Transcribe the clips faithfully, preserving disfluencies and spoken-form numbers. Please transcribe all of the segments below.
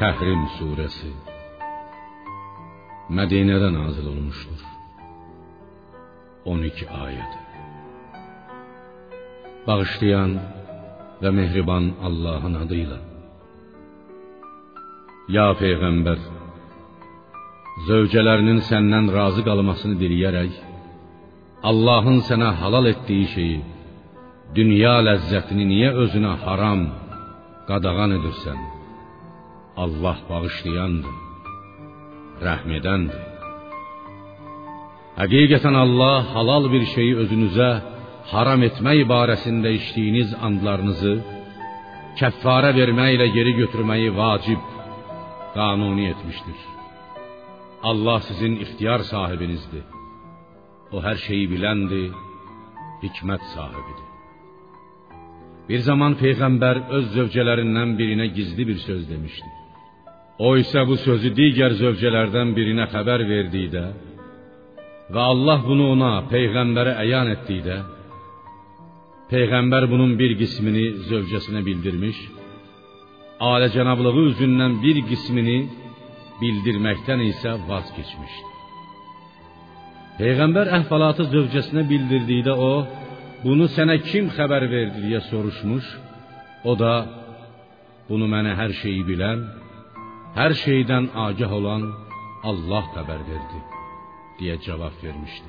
Təhrim suresi Mədinədə nazil olmuşdur. on iki ayəd. Bağışlayan və mehriban Allahın adıyla. Ya Peyğəmbər, zövcələrinin səndən razı qalmasını diləyərək, Allahın sənə halal etdiyi şeyi, dünya ləzzətini niyə özünə haram, qadağan edirsən? Allah bağışlayandır, rəhm edəndir. Həqiqətən Allah halal bir şeyi özünüzə haram etmək barəsində içdiyiniz andlarınızı kəffara verməklə geri götürməyi vacib, qanuni etmişdir. Allah sizin ixtiyar sahibinizdir. O hər şeyi biləndir, hikmət sahibidir. Bir zaman Peyğəmbər öz zövcələrindən birinə gizli bir söz demişdi. O isə bu sözü digər zövcələrdən birinə xəbər verdikdə və Allah bunu ona, Peyğəmbərə əyan etdikdə, Peyğəmbər bunun bir qismini zövcəsinə bildirmiş, alicənablığı üzündən bir qismini bildirməkdən isə vaz keçmişdi. Peyğəmbər əhvalatı zövcəsinə bildirdikdə o, bunu sənə kim xəbər verdi deyə soruşmuş, o da, bunu mənə hər şeyi bilən, hər şeydən agah olan Allah xəbər verdi deyə cavab vermişdi.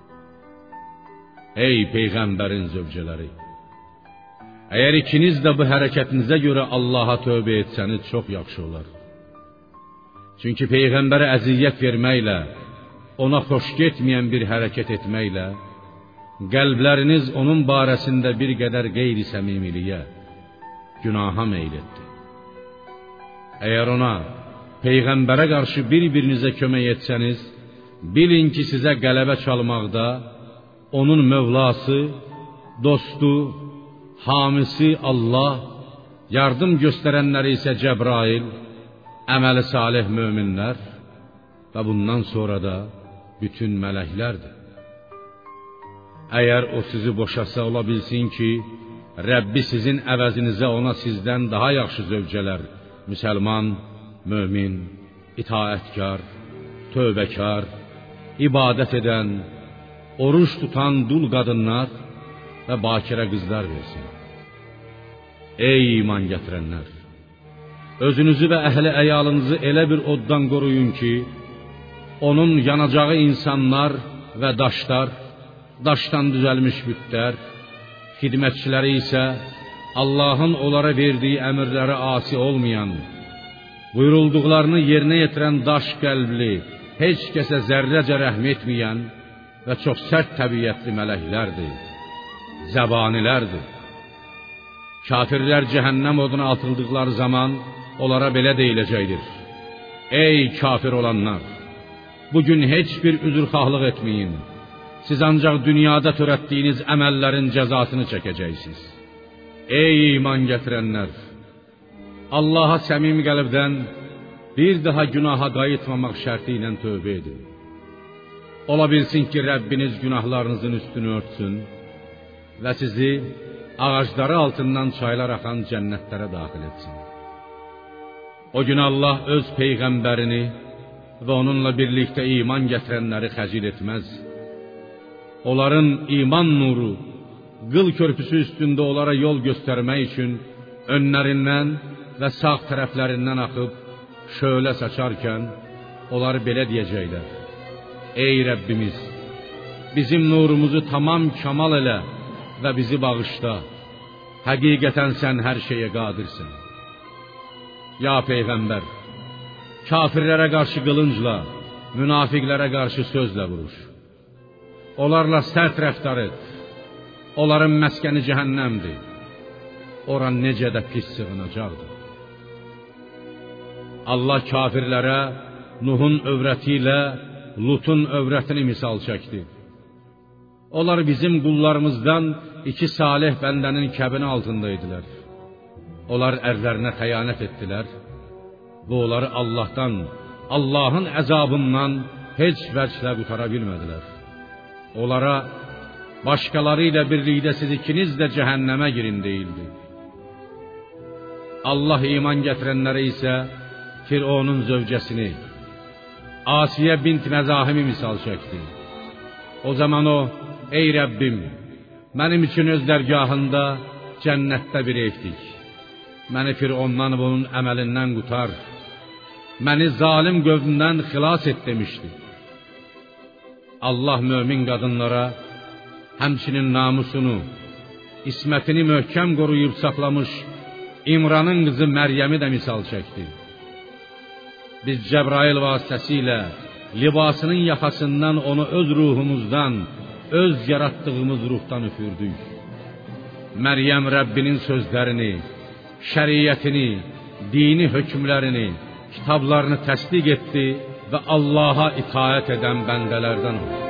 Ey Peyğəmbərin zövcələri! Əgər ikiniz də bu hərəkətinizə görə Allaha tövbə etsəniz çox yaxşı olar. Çünki Peyğəmbərə əziyyət verməklə, ona xoş getməyən bir hərəkət etməklə, qəlbləriniz onun barəsində bir qədər qeyri-səmimiliyə, günaha meyl etdi. Əgər ona, Peyğəmbərə qarşı bir-birinizə kömək etsəniz, bilin ki, sizə qələbə çalmaqda, onun mövlası, dostu, hamisi Allah, yardım göstərənləri isə Cəbrail, əməli salih möminlər və bundan sonra da bütün mələklərdir. Əgər o sizi boşasa, ola bilsin ki, Rəbbi sizin əvəzinizə ona sizdən daha yaxşı zövcələr, müsəlman, mömin, itaətkar, tövbəkar, ibadət edən, oruç tutan dul qadınlar və bakirə qızlar versin. Ey iman gətirənlər! Özünüzü və əhli əyalınızı elə bir oddan qoruyun ki, onun yanacağı insanlar və daşlar, daşdan düzəlmiş bütlər, xidmətçiləri isə Allahın onlara verdiyi əmrlərə asi olmayan, buyurulduqlarını yerinə yetirən daş qəlbli, heç kəsə zərrəcə rəhm etməyən və çox sərt təbiətli mələklərdir, zəbanilərdir. Kafirlər cəhənnəm oduna atıldıqları zaman onlara belə deyiləcəkdir: Ey kafir olanlar! Bugün heç bir üzrxahlıq etməyin. Siz ancaq dünyada törətdiyiniz əməllərin cəzasını çəkəcəksiniz. Ey iman gətirənlər! Allaha səmimi qəlbdən bir daha günaha qayıtmamaq şərti ilə tövbə edin. Ola bilsin ki, Rəbbiniz günahlarınızın üstünü örtsün və sizi ağacları altından çaylar axan cənnətlərə daxil etsin. O gün Allah öz Peyğəmbərini və onunla birlikdə iman gətirənləri xəcil etməz. Onların iman nuru, qıl körpüsü üstündə onlara yol göstərmək üçün önlərindən və sağ tərəflərindən axıb şölə saçarkən, onlar belə deyəcəklər: Ey Rəbbimiz! Bizim nurumuzu tamam kamal elə və bizi bağışla. Həqiqətən sən hər şeyə qadirsən. Ya Peyğəmbər! Kafirlərə qarşı qılıncla, münafiqlərə qarşı sözlə vuruş. Onlarla sərt rəftar et. Onların məskəni cəhənnəmdir. Ora necə də pis sığınacaqdır. Allah kafirlərə Nuhun övrəti ilə Lutun övrətini misal çəkdi. Onlar bizim qullarımızdan iki salih bəndənin kəbini altındaydılar. Onlar ərlərinə xəyanət etdilər və onları Allahdan, Allahın əzabından heç vəclə qutara bilmədilər. Onlara başqaları ilə birlikdə siz ikiniz də cəhənnəmə girin deyildi. Allah iman gətirənlərə isə Fironun zövcəsini, Asiyə bint Məzahimi misal çəkdi. O zaman o, ey Rəbbim, mənim üçün öz dərgahında cənnətdə bir evdik. Məni Firondan bunun əməlindən qutar, məni zalim qövmündən xilas et demişdi. Allah mömin qadınlara həmçinin namusunu, ismətini möhkəm qoruyub saxlamış İmranın qızı Məryəmi də misal çəkdi. Biz Cəbrail vasitəsilə libasının yaxasından onu öz ruhumuzdan, öz yaratdığımız ruhdan üfürdük. Məryəm Rəbbinin sözlərini, şəriətini, dini hökmlərini, kitablarını təsdiq etdi və Allaha itaət edən bəndələrdən oldu.